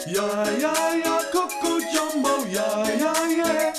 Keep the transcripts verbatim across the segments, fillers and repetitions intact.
Yeah, yeah, yeah, Coco Jumbo, yeah, yeah, yeah.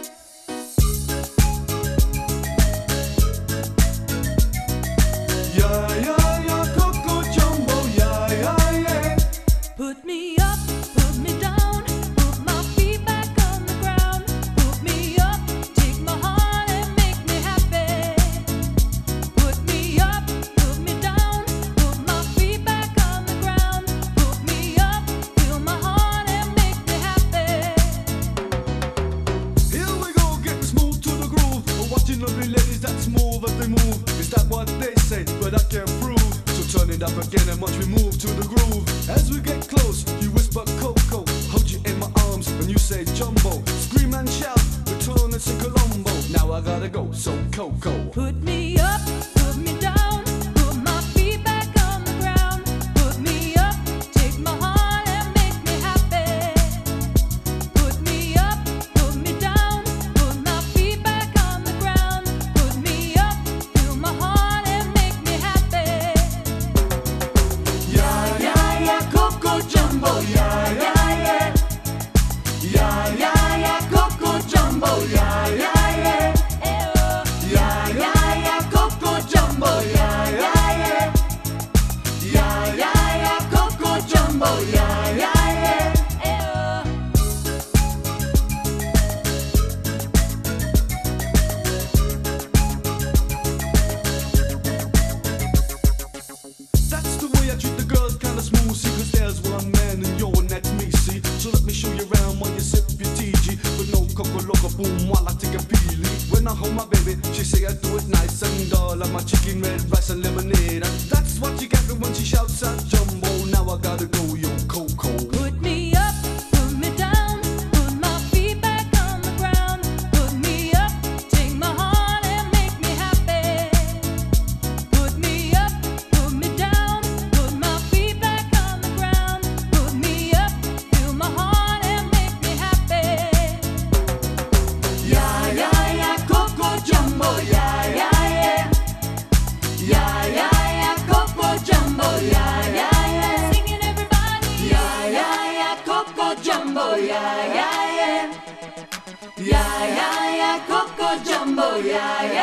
Yeah, yeah, yeah, Coco Jumbo, yeah, yeah, yeah. Put me up, put me down, put my feet back on the ground. Put me up, take my heart and make me happy. Put me up, put me down, put my feet back on the ground. Put me up, fill my heart and make me happy. Here we go, getting smooth to the groove. We're watching lovely ladies that move as they move. Is that what they say? But I can't prove. So turn it up again and watch me move to the groove. As we get close, you whisper Coco, hold you in my arms when you say Jumbo. Scream and shout, return and say Colombo. Now I gotta go, so Coco. Put me up, put me down, put my feet back on the ground. Put me up, take my heart and make me happy. Put me up, put me down, put my feet back on the ground. Put me up, fill my heart and make me happy. Yeah, yeah, yeah, Coco Jumbo, yeah, yeah, yeah. Yeah, yeah, yeah, Coco Jumbo, yeah, yeah, yeah. Yeah, yeah, yeah, Coco Jumbo, yeah, yeah, yeah. Yeah, yeah, yeah, Coco Jumbo, yeah, yeah, yeah. That's the way I treat the girls, kinda smooth. See, cause there's one man and you're one, that's me, see. So let me show you around while you sip your T G. But no Coco Loco boom while I take a peely. When I hold my baby, she say I do it nice and all. Like my chicken, red rice and lemonade. And that's what you get when she shouts out Jumbo. Now I gotta go, yo, Coco. Put me up, put me down, put my feet back on the ground. Put me up, take my heart and make me happy. Put me up, put me down, put my feet back on the ground. Put me up, fill my heart and make me happy. Yeah, yeah, yeah, Coco Jumbo, yeah, yeah, yeah. Yeah, yeah, yeah, Coco Jumbo, yeah, yeah, yeah. Singing everybody. Yeah, yeah, yeah, Coco Jumbo, yeah, yeah, yeah. Yeah, yeah, yeah, Coco Jumbo, yeah,